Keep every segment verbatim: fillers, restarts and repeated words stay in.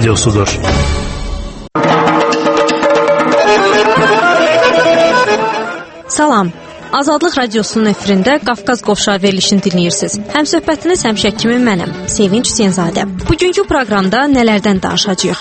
radyosudur. Salam. Azadlıq radiosunun efirində Qafqaz Qovşağı verilişini dinləyirsiniz. Həmsöhbətiniz həmişə kimi mənəm, Sevinç Hüseynzadə. Bugünkü proqramda nələrdən danışacağıq?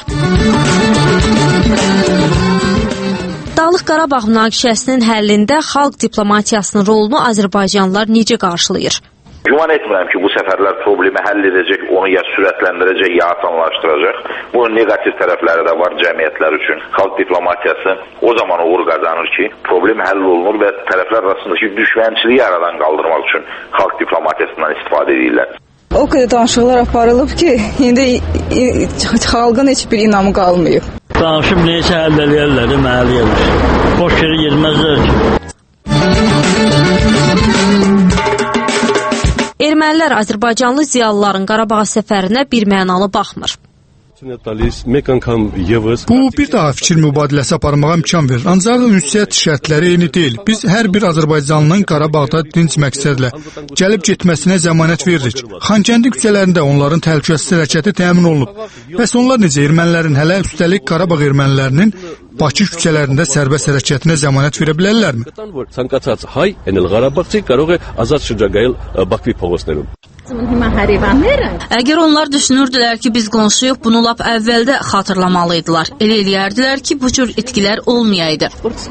Dağlıq Qarabağ münaqişəsinin həllində xalq diplomatiyasının rolunu Azərbaycanlılar necə qarşılayır? Güman etmirəm ki, bu səfərlər problemi həll edəcək, onu ya sürətləndirəcək, ya asanlaşdıracaq. Bunun negativ tərəfləri də var cəmiyyətlər üçün. Xalq diplomatiyası o zaman uğur qazanır ki, problem həll olunur və tərəflər arasındakı düşmənçiliyi aradan qaldırmaq üçün xalq diplomatiyasından istifadə edirlər. O qədər danışıqlar aparılıb ki, indi xalqın heç bir inamı qalmayıb. Danışıb neysə həll eləyərlər, məhəl eləyər. Boş yeri girməzlər ki. Ermənilər Azərbaycanlı ziyalıların Qarabağa səfərinə bir mənalı baxmır. Bu bir daha fikir mübadiləsi aparmağa imkan verir. Ancaq ünsiyyət şərtləri eyni deyil. Biz hər bir Azərbaycanlının Qarabağda dinc məqsədlə gəlib getməsinə zəmanət veririk. Xankəndi küçələrində onların təhlükəsiz hərəkəti təmin olunub. Bəs onlar necə ermənilərin, hələ üstəlik Qarabağ ermənilərinin Bakı küçələrində sərbəst hərəkətinə zəmanət verə bilərlərmi? Əgər onlar düşünürdülər ki, biz qonşuyuq, bunu lap əvvəldə xatırlamalıydılar. Elə eləyərdilər ki, bu cür itkilər olmayaydı.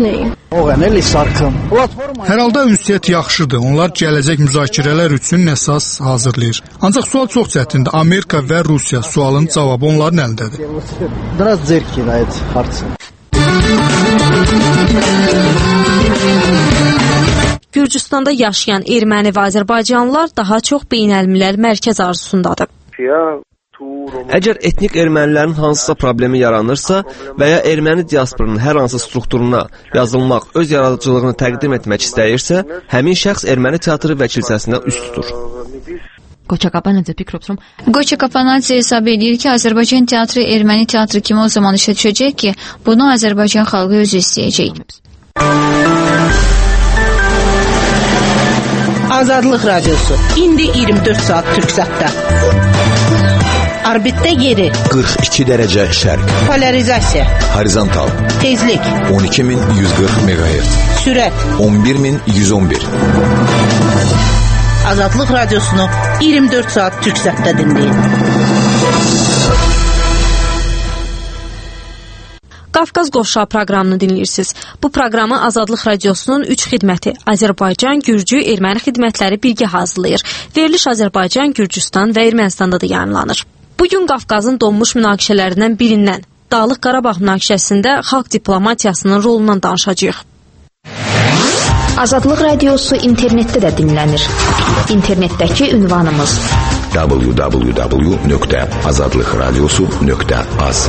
Hər halda ünsiyyət yaxşıdır. Onlar gələcək müzakirələr üçün əsas hazırlayır. Ancaq sual çox çətindir. Amerika və Rusiya sualın cavabı onların əlindədir. Gürcüstanda yaşayan erməni və azərbaycanlılar daha çox beynəlmiləl mərkəz arzusundadır. Əgər etnik ermənilərin hansısa problemi yaranırsa və ya erməni diasporunun hər hansı strukturuna yazılmaq, öz yaradıcılığını təqdim etmək istəyirsə, həmin şəxs erməni teatrı və kilsəsindən üst tutur. Qoça Kapanadze hesab edir ki, Azərbaycan teatrı erməni teatrı kimi o zaman işə düşəcək ki, bunu Azərbaycan xalqı özü istəyəcək. Azadlıq radiosu. İndi iyirmi dörd saat Türksatda. Orbitdə yeri. qırx iki dərəcə şərq. Polarizasiya. Horizontal. Tezlik. on iki min yüz qırx meqahertz. Sürət. on bir min yüz on bir. Azadlıq radiosunu iyirmi dörd saat Türksatda dinləyin. Qafqaz Qovşağı proqramını dinləyirsiniz. Bu proqramı Azadlıq radiosunun üç xidməti Azərbaycan, Gürcü, erməni xidmətləri birgə hazırlayır. Veriliş Azərbaycan, Gürcüstan və Ermənistanda da yayımlanır. Bugün Qafqazın donmuş münaqişələrindən birindən Dağlıq Qarabağ münaqişəsində xalq diplomatiyasının rolundan danışacağıq. Azadlıq radiosu internetdə də dinlənir. İnternetdəki ünvanımız w w w nöqtə azadlıqradiosu nöqtə az.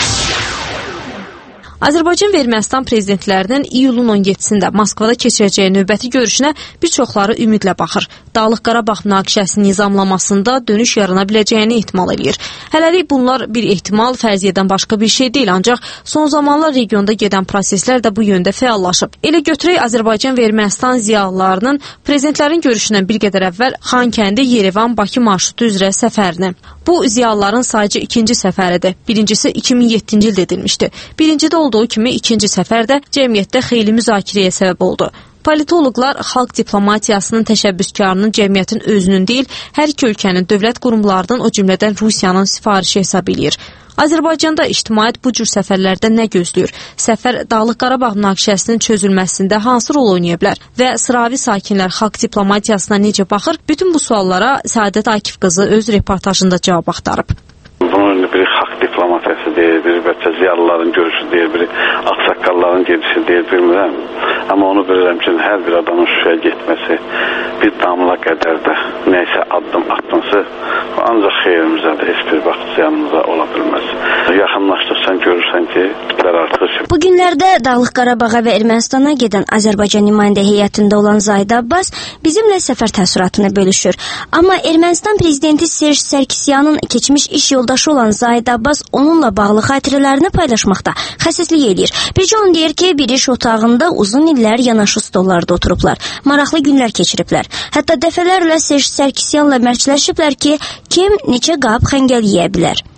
Azərbaycan və Ermənistan prezidentlərinin iyulun on yeddisində Moskvada keçirəcəyi növbəti görüşünə bir çoxları ümidlə baxır. Dağlıq Qarabağ münaqişəsinin nizamlamasında dönüş yarana biləcəyini ehtimal edir. Hələlik bunlar bir ehtimal, fərziyyədən başqa bir şey deyil, ancaq son zamanlar regionda gedən proseslər də bu yöndə fəallaşıb. Elə götürək Azərbaycan və Ermənistan ziyalılarının prezidentlərin görüşündən bir qədər əvvəl Xankəndi, Yerevan, Bakı marşrutu üzrə səfərini. Bu ziyalıların sayıcı ikinci səfəridir. Birincisi iki min yeddinci ildə edilmişdi. Birincidə olduğu kimi ikinci səfərdə cəmiyyətdə xeyli müzakirəyə səbəb oldu. Politoloqlar xalq diplomatiyasının təşəbbüskarının cəmiyyətin özünün deyil, hər iki ölkənin dövlət qurumlarının, o cümlədən Rusiyanın sifarişi hesab edir. Azərbaycanda ictimaiyyət bu cür səfərlərdə nə gözləyir? Səfər Dağlıq Qarabağ münaqişəsinin çözülməsində hansı rol oynaya bilər? Və sıravi sakinlər xalq diplomatiyasına necə baxır? Bütün bu suallara Səadət Akif qızı öz reportajında cavab axtarıb. Bunun biri xalq diplomatiyası deyir, biri bəlkə ziyalıların görüşü deyir, biri ağsaqqalların gedişi deyir, bilmirəm. Amma onu bilirəm ki, hər bir adamın Şuşaya getməsi bir damla qədər də nəysə addım atması ancaq xeyrimizədir, heç bir vaxt yanımıza ola bilməz. Yaxınlaşdıqca görürsən ki, tiplər artır. Bu günlərdə Dağlıq Qarabağa və Ermənistana gedən Azərbaycan nümayəndə heyətində olan Zahid Abbas bizimlə səfər təəssüratını bölüşür. Amma Ermənistan prezidenti Serj Sarkisyanın keçmiş iş yoldaşı olan Zahid Abbas onunla bağlı xatirələrini paylaşmaqda xəsislik edir. Bircə onu deyir ki, bir iş otağında uzun illər yanaşı stollarda oturublar. Maraqlı günlər keçiriblər. Hətta dəfələrlə Serj Sarkisyanla mərcələşiblər ki, kim neçə qab xəngəl yeyə bilər.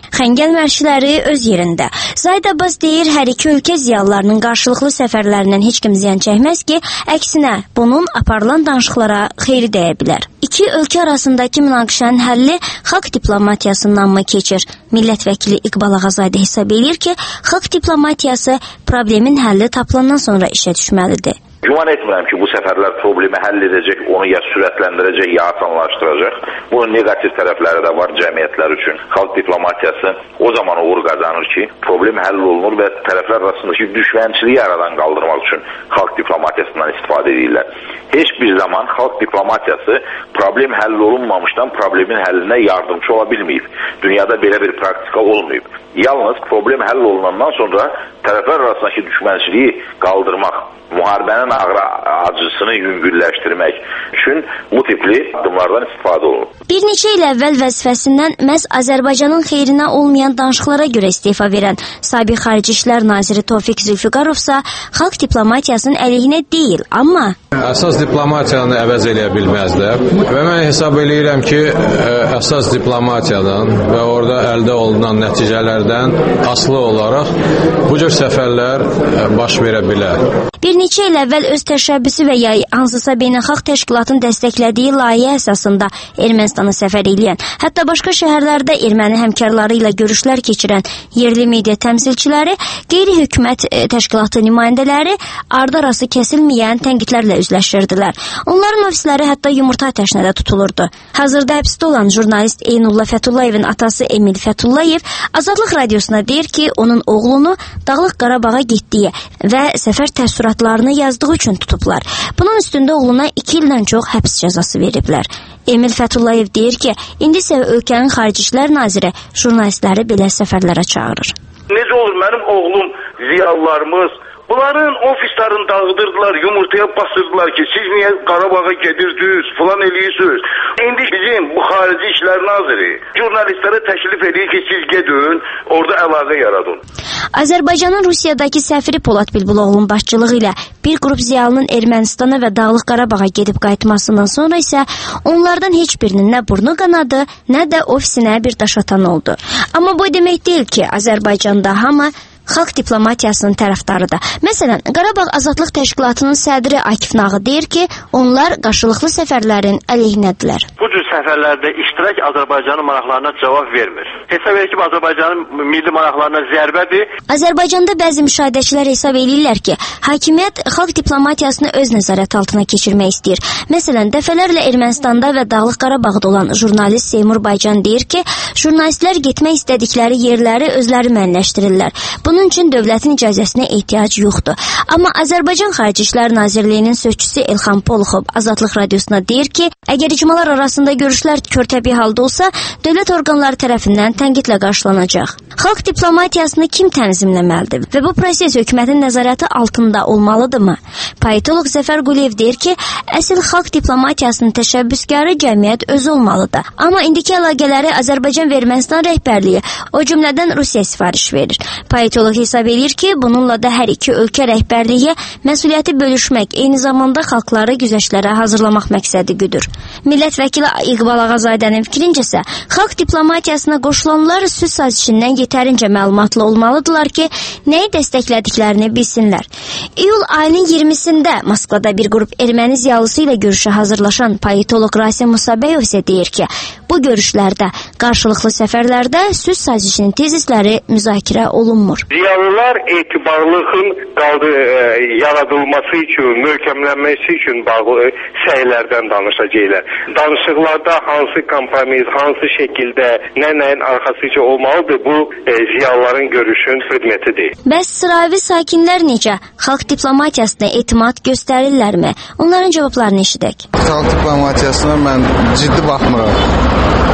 Xəngəl mərşləri öz yerində. Zaid Abbas deyir, hər iki ölkə ziyalılarının qarşılıqlı səfərlərindən heç kim ziyan çəkməz ki, əksinə bunun aparılan danışıqlara xeyri dəyə bilər. İki ölkə arasındakı münaqişənin həlli xalq diplomatiyasından mı keçir? Millət vəkili İqbal Ağazadə hesab edir ki, xalq diplomatiyası problemin həlli tapılandan sonra işə düşməlidir. Güman etmirəm ki, bu səfərlər problemi həll edəcək, onu ya sürətləndirəcək, ya asanlaşdıracaq. Bunun negativ tərəfləri də var cəmiyyətlər üçün. Xalq diplomatiyası o zaman uğur qazanır ki, problem həll olunur və tərəflər arasındakı düşmənçiliyi aradan qaldırmaq üçün xalq diplomatiyasından istifadə edirlər. Heç bir zaman xalq diplomatiyası problem həll olunmamışdan problemin həllinə yardımcı ola bilməyib. Dünyada belə bir praktika olmayıb. Yalnız problem həll olunandan sonra tərəflər arasındakı düşmənçiliyi qaldırmaq, müharibənin ağır acısını yüngülləşdirmək üçün bu tipli addımlardan istifadə olunur. Bir neçə il əvvəl vəzifəsindən məhz Azərbaycanın xeyrinə olmayan danışıqlara görə istefa verən Sabiq Xarici İşlər Naziri Tofiq Zülfüqarov isə xalq diplomatiyasının əleyhinə deyil, amma əsas diplomatiyanı əvəz eləyə bilməzlər və mən hesab eləyirəm ki, əsas diplomatiyadan və orada əldə olunan nəticələrdən asılı olaraq bu cür səfərlər baş verə bilər. Bir neçə il əvvəl öz təşəbbüsü və ya hansısa beynəlxalq təşkilatın dəstəklədiyi layihə əsasında Ermənistana səfər edən, hətta başqa şəhərlərdə erməni həmkarları ilə görüşlər keçirən yerli media təmsilçiləri, qeyri-hökumət təşkilatı nümayəndələri ardı-arası kəsilməyən tənqidlərlə üzləşirdilər. Onların ofisləri hətta yumurta atəşinə də tutulurdu. Hazırda həbsdə olan jurnalist Eynullah Fətullayevin atası Emil Fətullayev Azadlıq Radiosuna deyir ki, onun oğlunu Dağlıq Qarabağa getdiyi və səfər təəssüratlarını yazdığı üçün tutublar. Bunun üstündə oğluna iki ildən çox həbs cəzası veriblər. Emil Fətullayev deyir ki, indi isə ölkənin Xarici İşlər Naziri jurnalistləri belə səfərlərə çağırır. Necə olur mənim oğlum, ziyalılarımız bunların ofislərini dağıdırdılar, yumurtaya basırdılar ki, siz niyə Qarabağa gedirdiniz, falan eləyirsiniz. İndi bizim bu Xarici İşlər Naziri jurnalistlərə təklif edir ki, siz gedin, orada əlaqə yaradın. Azərbaycanın Rusiyadakı səfiri Polad Bilbuloğlu'nun başçılığı ilə bir qrup ziyalının Ermənistana və Dağlıq Qarabağa gedib qayıtmasından sonra isə onlardan heç birinin nə burnu qanadı, nə də ofisinə bir daş atan oldu. Amma bu demək deyil ki, Azərbaycanda hamı xalq diplomatiyasının tərəfdarıdır. Məsələn, Qarabağ Azadlıq Təşkilatının sədri Akif Nağı deyir ki, onlar qarşılıqlı səfərlərin əleyhinədirlər. Bu cür səfərlərdə iştirak Azərbaycanın maraqlarına cavab vermir. Hesab edir ki, Azərbaycanın milli maraqlarına zərbədir. Azərbaycanda bəzi müşahidəçilər hesab edirlər ki, hakimiyyət xalq diplomatiyasını öz nəzarət altına keçirmək istəyir. Məsələn, dəfələrlə Ermənistanda və Dağlıq Qarabağda olan jurnalist Seymur Baycan deyir ki, jurnalistlər getmək istədikləri yerləri özləri müəyyənləşdirirlər. Bunun üçün dövlətin icazəsinə ehtiyac yoxdur. Amma Azərbaycan Xarici İşlər Nazirliyinin sözçüsü Elxan Poluxov Azadlıq Radiosuna deyir ki, əgər icmalar arasında görüşlər körtəbi halda olsa, dövlət orqanları tərəfindən tənqidlə qarşılanacaq. Xalq diplomatiyasını kim tənzimləməlidir və bu proses hökumətin nəzarəti altında olmalıdırmı? Politoloq Zəfər Quliyev deyir ki, əsl xalq diplomatiyasının təşəbbüskarı cəmiyyət özü olmalıdır. Amma indiki əlaqələri Azərbaycan və Ermənistan rəhbərliyi, o cümlədən Rusiya sifariş verir. Politoloq hesab edir ki, bununla da hər iki ölkə rəhbərliyi məsuliyyəti bölüşmək, eyni zamanda xalqları güzəştlərə hazırlamaq məqsədi güdür. Millət vəkili İqbal Ağazadənin fikrincəsə, xalq diplomatiyasına qoşulanlar sülh sazişindən yetərincə məlumatlı olmalıdırlar ki, nəyi dəstəklədiklərini bilsinlər. İyul ayının iyirmisində Moskvada bir qrup erməni ziyalısı ilə görüşə hazırlaşan politoloq Rasim Musabəyov isə deyir ki, bu görüşlərdə, qarşılıqlı səfərlərdə sülh sazişinin tezisləri müzakirə olunmur. Ziyalılar etibarlılığın qaldı, e, yaradılması üçün, möhkəmlənməsi üçün bağlı səylərdən danışacaqlar. Danışıqlarda hansı kompromis, hansı şəkildə, nə nəyin arxasıca olmalıdır, bu e, ziyalıların görüşün xidmətidir. Bəs sıravi sakinlər necə? Xalq diplomatiyasına etimad göstərirlərmi? Onların cavablarını eşidək. Xalq diplomatiyasına mən ciddi baxmıram.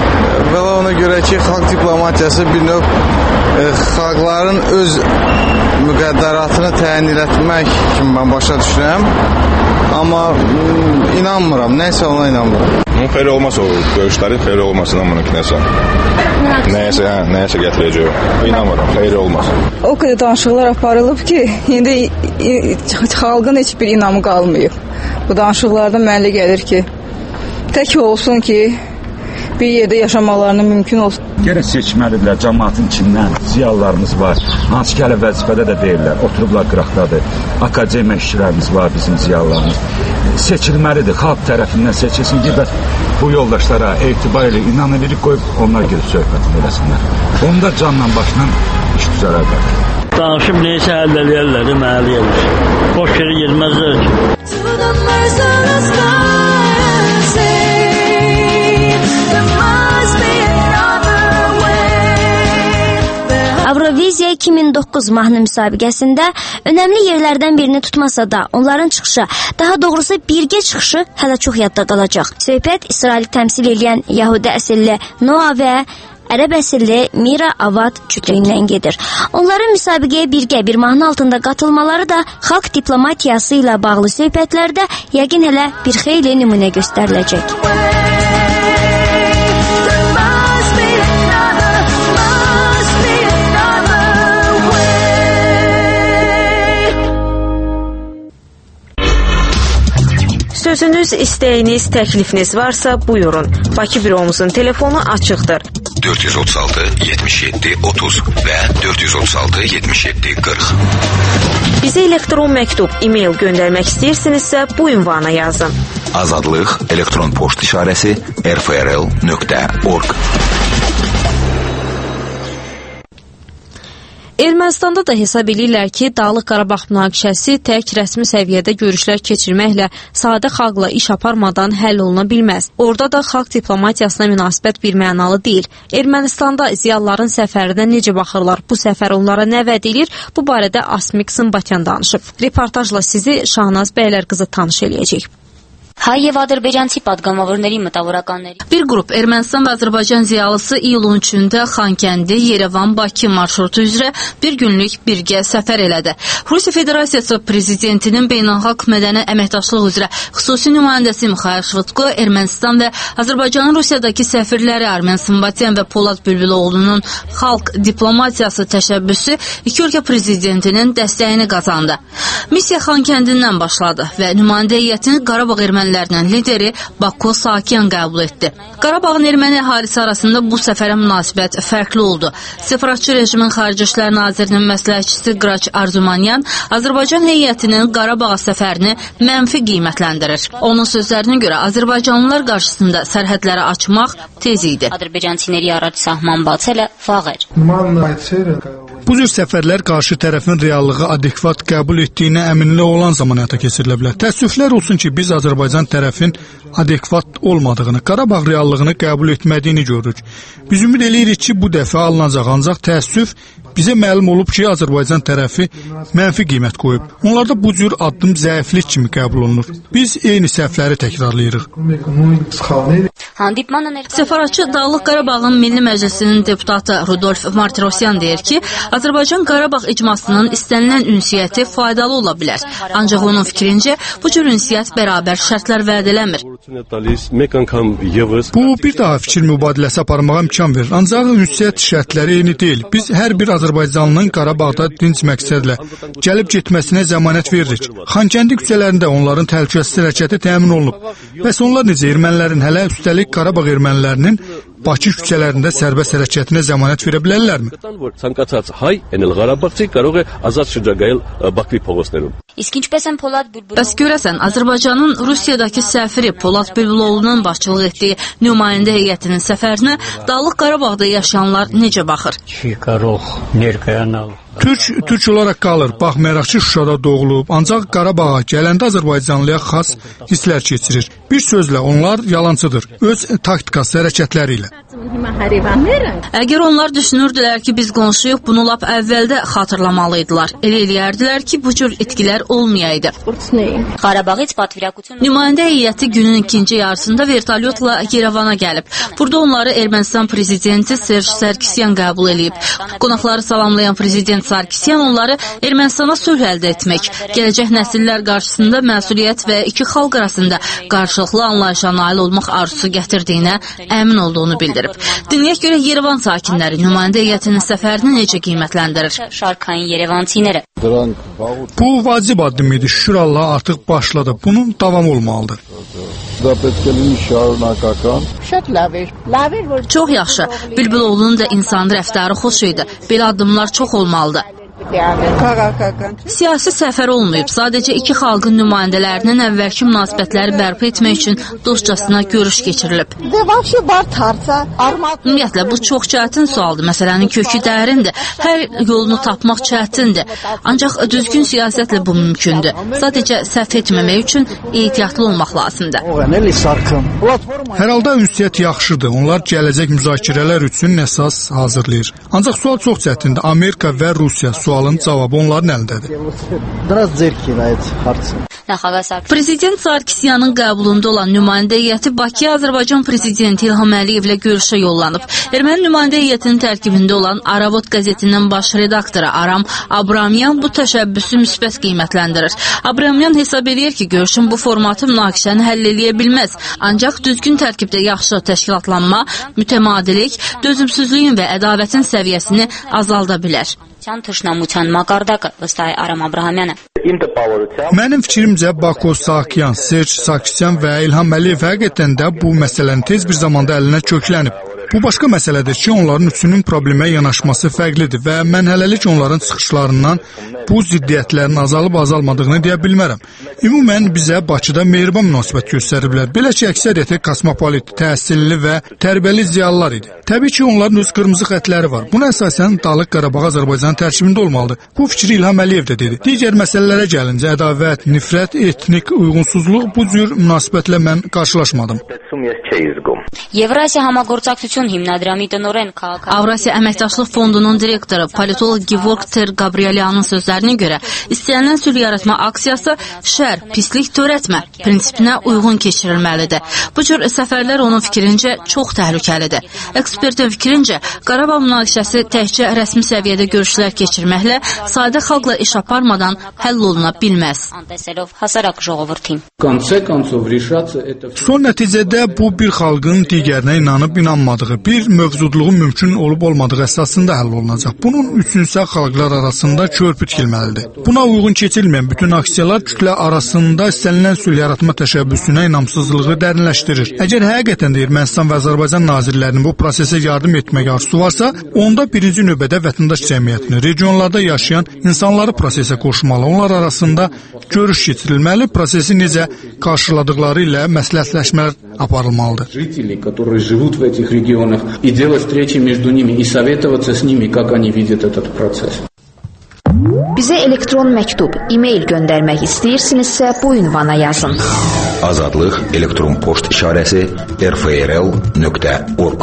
Və ona görə ki, xalq diplomatiyası bir növ e, xalqların öz müqəddəratını təyin etmək kimi mən başa düşürəm. Amma inanmıram, nəysə ona inanmıram. Xeyr olmaz o görüşlərin, xeyr olmasın amma nəsə. Nəyəsə, hə, nəyəsə gətirəcək. İnanmıram, xeyr olmaz. O qədər danışıqlar aparılıb ki, indi xalqın heç bir inamı qalmayıb. Bu danışıqlarda mənə gəlir ki, tək olsun ki, bir yerdə yaşamalarına mümkün olsun. Gərək seçməlidirlər cəmaatın içindən. Ziyalılarımız var. Hansı ki, hələ vəzifədə də deyirlər. Oturublar qıraqdadır. Akademiya işçilərimiz var, bizim ziyalılarımız. Seçilməlidir. Xalq tərəfindən seçilsin ki, bəs bu yoldaşlara etibar ilə inanılırıq qoyub onlar gedib söhbət eləsinlər. Onda canla başla iş düzələr bəlkə. Danışıb neysə əldə eləyərlər, deməli eləyər. Boş yeri girməzlər ki. Avroviziya iki min doqquz mahnı müsabiqəsində önəmli yerlərdən birini tutmasa da, onların çıxışı, daha doğrusu birgə çıxışı hələ çox yadda qalacaq. Söhbət İsraili təmsil edən Yahudi əsilli Noa və ərəb əsilli Mira Avad cütlüyündən gedir. Onların müsabiqəyə birgə bir mahnı altında qatılmaları da xalq diplomatiyası ilə bağlı söhbətlərdə yəqin hələ bir xeyli nümunə göstəriləcək. Sözünüz, istəyiniz, təklifiniz varsa buyurun. Bakı büromuzun telefonu açıqdır. dörd yüz otuz altı yetmiş yeddi otuz və dörd yüz otuz altı yetmiş yeddi qırx. Bizə elektron məktub, e-mail göndərmək istəyirsinizsə bu ünvana yazın. Azadlıq elektron poçt işarəsi r f r l nöqtə org. Ermənistanda da hesab edirlər ki, Dağlıq Qarabağ münaqişəsi tək rəsmi səviyyədə görüşlər keçirməklə, sadə xalqla iş aparmadan həll oluna bilməz. Orada da xalq diplomatiyasına münasibət bir mənalı deyil. Ermənistanda ziyalıların səfərinə necə baxırlar, bu səfər onlara nə vəd edir, bu barədə Asmik Sımbatyan danışıb. Reportajla sizi Şahnaz Bəylərqızı tanış eləyəcək. Հայ եւ ադրբեջանցի падգամավորների մտավորականների Bir qrup Ermənistan və Azərbaycan ziyalısı iyulun üçündə Xankəndi, Yerevan, Bakı marşrutu üzrə bir günlük birgə səfər elədi. Rusiya Federasiyası prezidentinin beynəlxalq mədəni əməkdaşlıq üzrə xüsusi nümayəndəsi Mixail Şvitko, Ermənistan və Azərbaycanın Rusiyadakı səfirləri Armen Sımbatyan və Polad Bülbüloğlu'nun xalq diplomatiyası təşəbbüsü iki ölkə prezidentinin dəstəyini qazandı. Missiya Xankəndindən başladı və nümayəndə heyətini Qarabağ ermənilərinin lideri Bako Sakyan qəbul etdi. Qarabağın erməni əhalisi arasında bu səfərə münasibət fərqli oldu. Separatçı rejimin Xarici İşlər Nazirinin məsləhətçisi Qraç Arzumanyan Azərbaycan heyətinin Qarabağa səfərini mənfi qiymətləndirir. Onun sözlərinə görə Azərbaycanlılar qarşısında sərhədləri açmaq tez idi. Ադրբեջանցիների առաջ սահման բացելը վաղ էր. Bu cür səfərlər qarşı tərəfin reallığı adekvat qəbul etdiyinə əminlik olan zaman həyata keçirilə bilər. Təəssüflər olsun ki, biz Azərbaycan tərəfin adekvat olmadığını, Qarabağ reallığını qəbul etmədiyini görürük. Biz ümid eləyirik ki, bu dəfə alınacaq, ancaq təəssüf bizə məlum olub ki, Azərbaycan tərəfi mənfi qiymət qoyub. Onlarda bu cür addım zəiflik kimi qəbul olunur. Biz eyni səhvləri təkrarlayırıq. Səfaratçı Dağlıq Qarabağın Milli Məclisinin deputatı Rudolf Martirosyan deyir ki, Azərbaycan Qarabağ icmasının istənilən ünsiyyəti faydalı ola bilər. Ancaq onun fikrincə bu cür ünsiyyət bərabər şərtlər vəd eləmir. Bu bir daha fikir mübadiləsi aparmağa imkan verir. Ancaq ünsiyyət şərtləri eyni deyil. Biz hər bir Azərbaycanlının Qarabağda dinc məqsədlə gəlib getməsinə zəmanət veririk. Xankəndi küçələrində onların təhlükəsiz hərəkəti təmin olunub. Bəs onlar necə ermənilərin, hələ üstəlik Qarabağ ermənilərinin Bakı küçələrində sərbəst hərəkətinə zəmanət verə bilərlərmi? Bəs görəsən, Azərbaycanın Rusiyadakı səfiri Polad Bülbüloğlu'nun başçılıq etdiyi nümayəndə heyətinin səfərinə Dağlıq Qarabağda yaşayanlar necə baxır? Türk, Türk olaraq qalır, baxmayaraq ki, Şuşada doğulub, ancaq Qarabağa gələndə Azərbaycanlıya xas hisslər keçirir. Bir sözlə, onlar yalancıdır, öz taktikası, hərəkətləri ilə. Əgər onlar düşünürdülər ki, biz qonşuyuq, bunu lap əvvəldə xatırlamalıydılar. Elə eləyərdilər ki, bu cür itkilər olmayaydı. Nümayəndə heyəti günün ikinci yarısında vertolyotla Yerevana gəlib. Burada onları Ermənistan prezidenti Serj Sarkisyan qəbul edib. Qonaqları salamlayan prezident Sarkisyan onları Ermənistana sülh əldə etmək, gələcək nəsillər qarşısında məsuliyyət və iki xalq arasında qarşılıqlı anlayışa nail olmaq arzusu gətirdiyinə əmin olduğunu bildirib. Dinləyək görə Yerevan sakinləri nümayəndə heyətinin səfərini necə qiymətləndirir? Bu vacib addım idi. Şükür Allah artıq başladı. Bunun davam olmalıdır. Çox yaxşı. Bülbüloğlu'nun da insan rəftarı xoş idi. Belə addımlar çox olmalıdır. Siyasi səfər olmayıb, sadəcə iki xalqın nümayəndələrinin əvvəlki münasibətləri bərpa etmək üçün dostcasına görüş keçirilib. Ümumiyyətlə, bu çox çətin sualdır. Məsələnin kökü dərindir. Hər yolunu tapmaq çətindir. Ancaq düzgün siyasətlə bu mümkündür. Sadəcə səhv etməmək üçün ehtiyatlı olmaq lazımdır. Hər halda ünsiyyət yaxşıdır. Onlar gələcək müzakirələr üçün əsas hazırlayır. Ancaq sual çox çətindir. Amerika və Rusiya sualın cavabı onların əlindədir. Prezident Sarkisyanın qəbulunda olan nümayəndə heyəti Bakıya Azərbaycan prezidenti İlham Əliyevlə görüşə yollanıb. Erməni nümayəndə heyətinin tərkibində olan Aravot qəzetinin baş redaktoru Aram Abramyan bu təşəbbüsü müsbət qiymətləndirir. Abramyan hesab edir ki, görüşün bu formatı münaqişəni həll eləyə bilməz. Ancaq düzgün tərkibdə yaxşı təşkilatlanma, mütəmadilik, dözümsüzlüyün və ədavətin səviyyəsini azalda bilər. Mənim fikrimcə Bako Saakyan, Serj Sarkisyan və İlham Əliyev həqiqətən də bu məsələnin tez bir zamanda əlinə köklənib. Bu başqa məsələdir ki, onların üçünün problemə yanaşması fərqlidir və mən hələlik onların çıxışlarından bu ziddiyyətlərin azalıb azalmadığını deyə bilmərəm. Ümumən bizə Bakıda mehriban münasibət göstəriblər. Belə ki, əksəriyyəti kosmopolit, təhsilli və tərbiyəli ziyalılar idi. Təbii ki, onların öz qırmızı xətləri var. Buna əsasən Dağlıq Qarabağ Azərbaycanın tərkibində olmalıdır. Bu fikri İlham Əliyev də dedi. Digər məsələlərə gəlincə, ədavət, nifrət, etnik uyğunsuzluq bu cür münasibətlə mən qarşılaşmadım. Avrasiya Əməkdaşlıq Fondunun direktoru, politolog Gevorg Ter Gabrielyanın sözlərinə görə, istənilən sülh yaratma aksiyası şər, pislik törətmə prinsipinə uyğun keçirilməlidir. Bu cür səfərlər onun fikrincə çox təhlükəlidir. Ekspertin fikrincə, Qarabağ münaqişəsi təkcə rəsmi səviyyədə görüşlər keçirməklə, sadə xalqla iş aparmadan həll oluna bilməz. Son nəticədə bu bir xalqın digərinə inanıb inanmadığı, bir mövcudluğun mümkün olub olmadığı əsasında həll olunacaq. Bunun üçünsə xalqlar arasında körpü tikilməlidir. Buna uyğun keçirilməyən bütün aksiyalar kütlə arasında istənilən sülh yaratma təşəbbüsünə inamsızlığı dərinləşdirir. Əgər həqiqətən də Ermənistan və Azərbaycan nazirlərinin bu prosesə yardım etmək arzusu varsa, onda birinci növbədə vətəndaş cəmiyyətini, regionlarda yaşayan insanları prosesə qoşmalı, onlar arasında görüş keçirilməli, prosesi necə qarşıladıqları ilə məsləhətləşmələr aparılmalıdır. Bizə elektron məktub, e-mail göndərmək istəyirsinizsə bu ünvana yazın. Azadlıq elektron poçt işarəsi r f r l nöqtə org.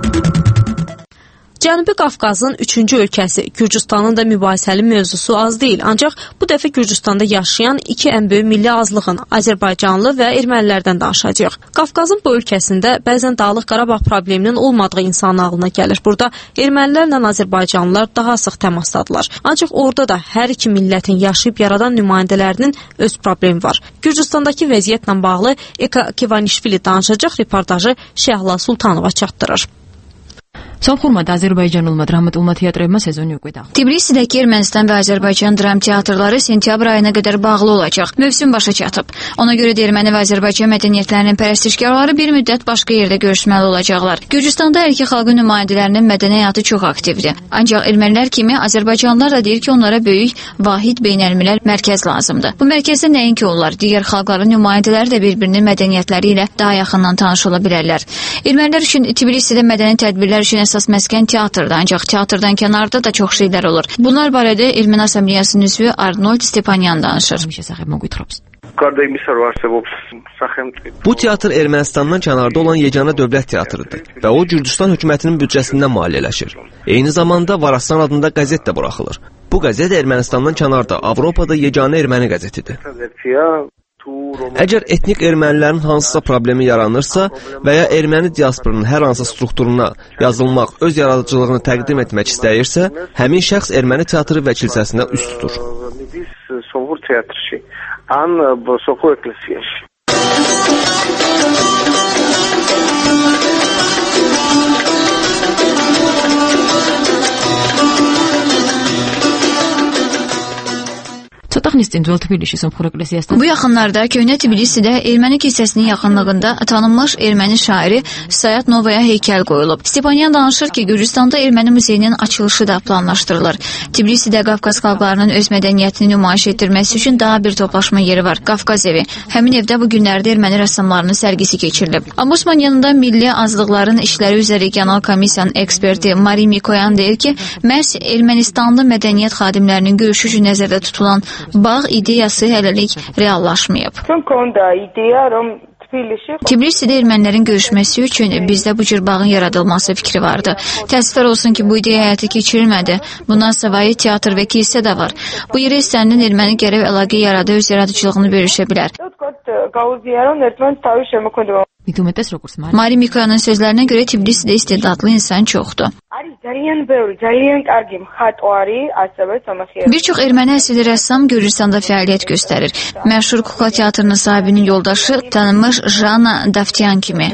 Cənubi Qafqazın üçüncü ölkəsi Gürcüstanın da mübahisəli mövzusu az deyil. Ancaq bu dəfə Gürcüstanda yaşayan iki ən böyük milli azlığın Azərbaycanlı və ermənilərdən danışacağıq. Qafqazın bu ölkəsində bəzən Dağlıq Qarabağ probleminin olmadığı insan ağlına gəlir. Burada ermənilərlə Azərbaycanlılar daha sıx təmasdadılar. Ancaq orada da hər iki millətin yaşayıb yaradan nümayəndələrinin öz problemi var. Gürcüstandakı vəziyyətlə bağlı Eka Kivanişvili danışacaq, reportajı Şəhla Sultanova çatdırır. Somxurmada Azərbaycan olma dramat olma teatrıma sezonu yox idi. Tbilisidəki Ermənistan və Azərbaycan dram teatrları sentyabr ayına qədər bağlı olacaq. Mövsüm başa çatıb. Ona görə də Erməni və Azərbaycan mədəniyyətlərinin pərəstişkarları bir müddət başqa yerdə görüşməli olacaqlar. Gürcüstanda hər iki xalqın nümayəndələrinin mədəni həyatı çox aktivdir. Ancaq ermənilər kimi Azərbaycanlılar da deyir ki, onlara böyük, vahid beynəlmiləl mərkəz lazımdır. Bu mərkəzdə nəinki onlar, digər xalqların nümayəndələri də bir-birinin mədəniyyətləri ilə daha yaxından tanış ola bilərlər. Ermənilər üçün Tbilisidə mədəni tədbirlər üçün əsas məskən teatrdır, ancaq teatrdan kənarda da çox şeylər olur. Bunlar barədə Erməni Assambleyasının üzvü Arnold Stepanyan danışır. Bu teatr Ermənistandan kənarda olan yeganə dövlət teatrıdır və o Gürcüstan hökumətinin büdcəsindən maliyyələşir. Eyni zamanda Varastan adında qəzet də buraxılır. Bu qəzet Ermənistandan kənarda Avropada yeganə erməni qəzetidir. Əgər etnik ermənilərin hansısa problemi yaranırsa və ya erməni diasporunun hər hansı strukturuna yazılmaq, öz yaradıcılığını təqdim etmək istəyirsə, həmin şəxs erməni teatrı və kilsəsinə üst tutur. Saxnis üçün ძველ თბილისში სომხურ ეკლესიასთან. Bu yaxınlarda köhnə Tbilisidə erməni kilsəsinin yaxınlığında tanınmış erməni şairi Sayat Novaya heykəl qoyulub. Stepanyan danışır ki, Gürcüstanda erməni muzeyinin açılışı da planlaşdırılır. Tbilisidə Qafqaz xalqlarının öz mədəniyyətini nümayiş etdirməsi üçün daha bir toplaşma yeri var. Qafqaz evi. Həmin evdə bu günlərdə erməni rəssamlarının sərgisi keçirilib. Ombudsman yanında Milli Azlıqların İşləri üzrə Regional Komissiyanın eksperti Mari Mikoyan deyir ki, məhz Ermənistanlı mədəniyyət xadimlərinin görüşü üçün nəzərdə tutulan bağ ideyası hələlik reallaşmayıb. Tbilisidə ermənilərin görüşməsi üçün bizdə bu cür bağın yaradılması fikri vardı. Təəssüflər olsun ki, bu ideya həyata keçirilmədi. Bundan savayı teatr və kilsə də var. Bu yerə istənilən erməni gərək əlaqə yarada öz yaradıcılığını bölüşə bilər. Mari Mikoyanın sözlərinə görə Tbilisidə istedadlı insan çoxdur. Bir çox erməni əsilli rəssam Gürcüstanda fəaliyyət göstərir. Məşhur kukla teatrının sahibinin yoldaşı tanınmış Jana Davtyan kimi.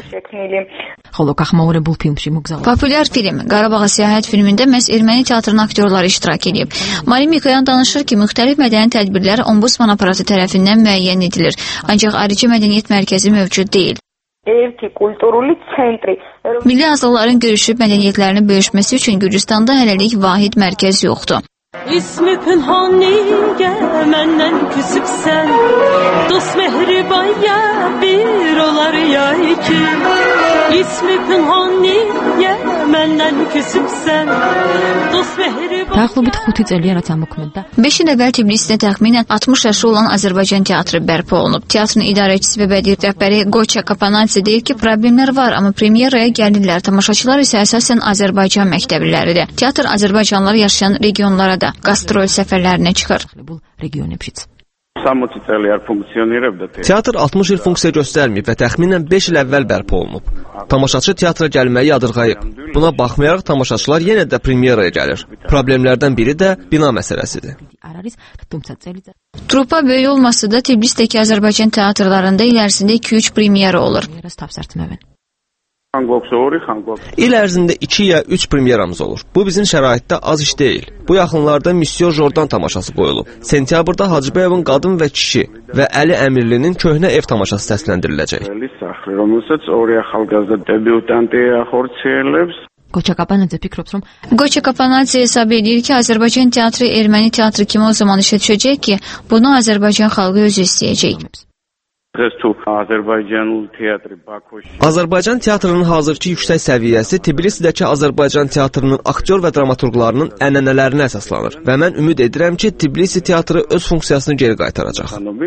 Populyar film Qarabağa səyahət filmində məhz erməni teatrının aktyorları iştirak edib. Mari Mikoyan danışır ki, müxtəlif mədəni tədbirlər Ombudsman aparatı tərəfindən müəyyən edilir. Ancaq ayrıca mədəniyyət mərkəzi mövcud deyil. Milli azlıqların görüşüb mədəniyyətlərini bölüşməsi üçün Gürcüstanda hələlik vahid mərkəz yoxdur. İsmi pınhaniye məndən küsübsən, dost mehribaya bir olar ya iki. İsmi pınhaniye məndən küsübsən, dost mehribaya... Təxlubit xüti cəliyyə rətamıqmında. beş il əvvəl Tbilisdə təxminən altmış yaşı olan Azərbaycan teatrı bərpa olunub. Teatrın idarəçisi və bədii rəhbəri Goça Kapanadze deyir ki, problemlər var, amma premyeraya gəlirlər. Tamaşaçılar isə əsasən Azərbaycan məktəbliləridir. Teatr Azərbaycanlılar yaşayan regionlara da qastrol səfərlərinə çıxır. Teatr altmış il funksiya göstərməyib və təxminən beş il əvvəl bərpa olunub. Tamaşaçı teatra gəlməyi yadırğayıb. Buna baxmayaraq tamaşaçılar yenə də premyeraya gəlir. Problemlərdən biri də bina məsələsidir. Trupa böyük olmasa da Tbilisdəki Azərbaycan teatrlarında il ərzində iki üç premyera olur. İl ərzində iki ya üç premyeramız olur. Bu bizim şəraitdə az iş deyil. Bu yaxınlarda Misyor Jordan tamaşası qoyulub. Sentyabrda Hacıbəyovun Qadın və Kişi və Əli Əmirlinin Köhnə ev tamaşası səsləndiriləcək. Goça Kapanadze hesab edir ki, Azərbaycan teatrı erməni teatrı kimi o zaman işə düşəcək ki, bunu Azərbaycan xalqı özü istəyəcək. Azərbaycan teatrının hazırki yüksək səviyyəsi Tbilisidəki Azərbaycan teatrının aktyor və dramaturqlarının ənənələrinə əsaslanır və mən ümid edirəm ki, Tbilisi teatrı öz funksiyasını geri qaytaracaq.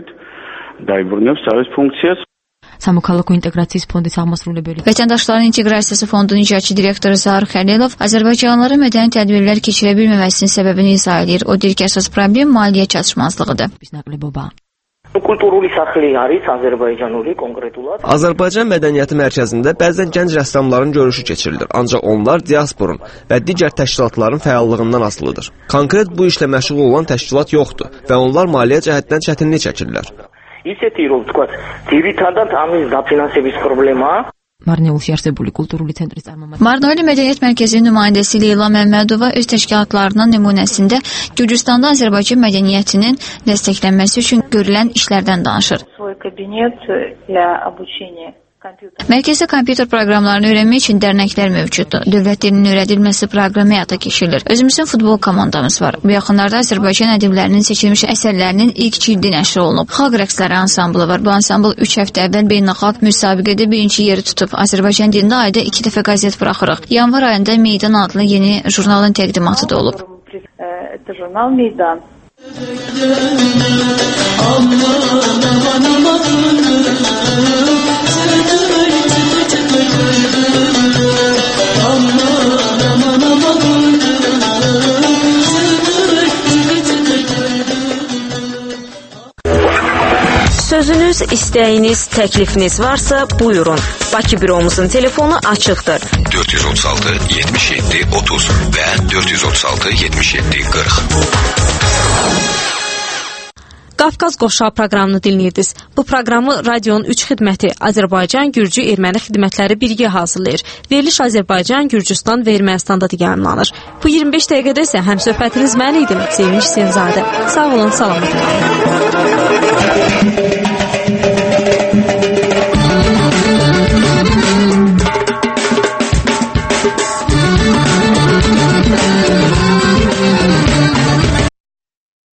Samukallako inteqrasiyası fondi sağmasruli Vətəndaşların İnteqrasiyası Fondunun icraçı direktoru Zahir Xəlilov Azərbaycanlıların mədəni tədbirlər keçirə bilməməsinin səbəbini izah edir. O deyir ki, əsas problem maliyyə çatışmazlığıdır. Azərbaycan mədəniyyəti mərkəzində bəzən gənc rəssamların görüşü keçirilir, ancaq onlar diasporun və digər təşkilatların fəallığından asılıdır. Konkret bu işlə məşğul olan təşkilat yoxdur və onlar maliyyə cəhətdən çətinlik çəkirlər. Marnoyli Mədəniyyət Mərkəzinin nümayəndəsi Leyla Məmmədova öz təşkilatlarının nümunəsində Gürcüstanda Azərbaycan mədəniyyətinin dəstəklənməsi üçün görülən işlərdən danışır. Mərkəzdə kompüter proqramlarını öyrənmək üçün dərnəklər mövcuddur. Dövlət dilinin öyrədilməsi proqramı həyata keçirilir. Özümüzün futbol komandamız var. Bu yaxınlarda Azərbaycan ədiblərinin seçilmiş əsərlərinin ilk cildi nəşr olunub. Xalq rəqsləri ansamblı var. Bu ansambl üç həftə əvvəl beynəlxalq müsabiqədə birinci yeri tutub. Azərbaycan dilində ayda iki dəfə qəzet buraxırıq. Yanvar ayında Meydan adlı yeni jurnalın təqdimatı da olub. Jurnal Meydan. Sözünüz, istəyiniz, təklifiniz varsa buyurun. Bakı büromuzun telefonu açıqdır. dörd yüz otuz altı yetmiş yeddi otuz və dörd yüz otuz altı yetmiş yeddi qırx. Qafqaz Qoşağı proqramını dinləyirdiniz. Bu proqramı radionun üç xidməti Azərbaycan, Gürcü, Erməni xidmətləri birgə hazırlayır. Veriliş Azərbaycan, Gürcüstan və Ermənistanda da yayımlanır. Bu iyirmi beş dəqiqədə isə həmsöhbətiniz mən idim, Sevinç Sevzadə. Sağ olun, salamat qalın.